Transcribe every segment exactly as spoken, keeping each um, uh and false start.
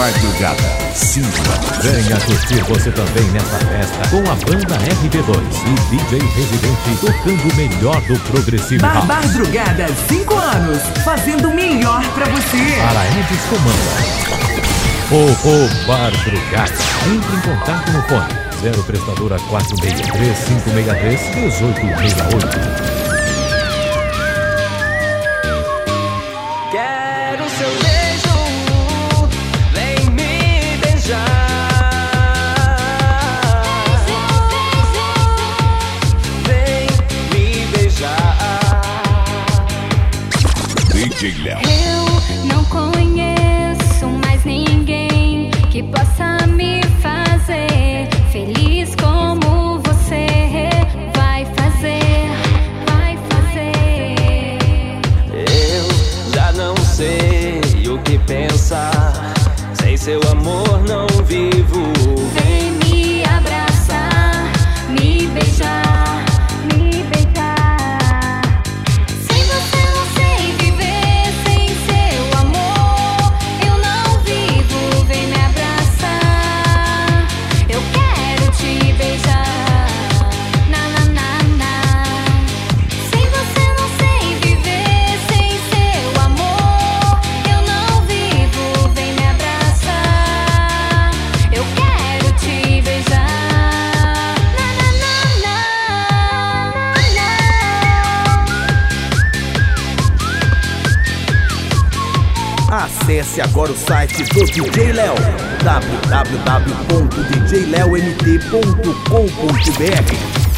Madrugada, cinco anos. Venha curtir você também nesta festa com a banda R B dois e D J Residente tocando o melhor do Progressive House. Madrugada, cinco anos, fazendo o melhor pra você. Para Edis Comanda. Ô, ô, Madrugada. Entre em contato no fone zero prestadora quatro seis três, cinco seis três, um oito seis oito. Quero seu beijo, vem me beijar. Vem me beijar. D J Léo. Eu não conheço mais ninguém que possa me fazer feliz como você vai fazer, vai fazer. Eu já não sei o que pensar, sem seu amor não vivo. Vem me abraçar, me beijar, me beijar. Sem você não sei viver, sem seu amor eu não vivo. Vem me abraçar, eu quero te beijar. Na na na na. Sem você não sei viver, sem seu amor eu não vivo. Vem me abraçar, eu quero te beijar. Na na na na. Acesse agora o site do D J Léo, w w w ponto d j leo m t ponto com ponto b r.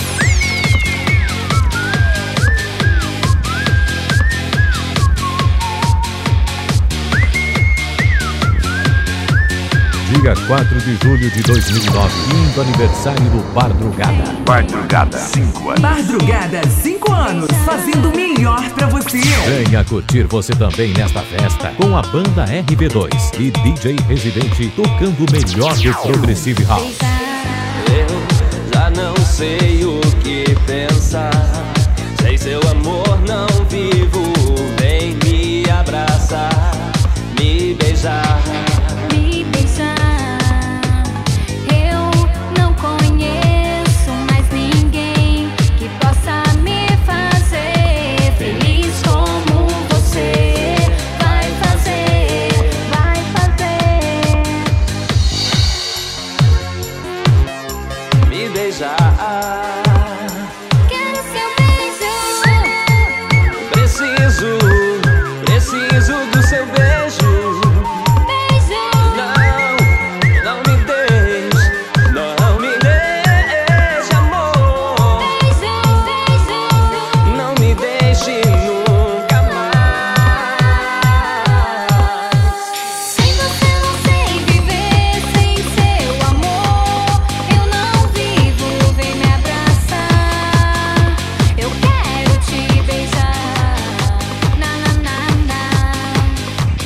Dia quatro de julho de dois mil e nove, lindo aniversário do Madrugada. Madrugada, cinco anos. Madrugada, cinco anos, fazendo o melhor pra você. Venha curtir você também nesta festa com a banda R B dois e D J Residente tocando o melhor do Progressive House. Eu já não sei o que pensar, sem seu amor não vivo.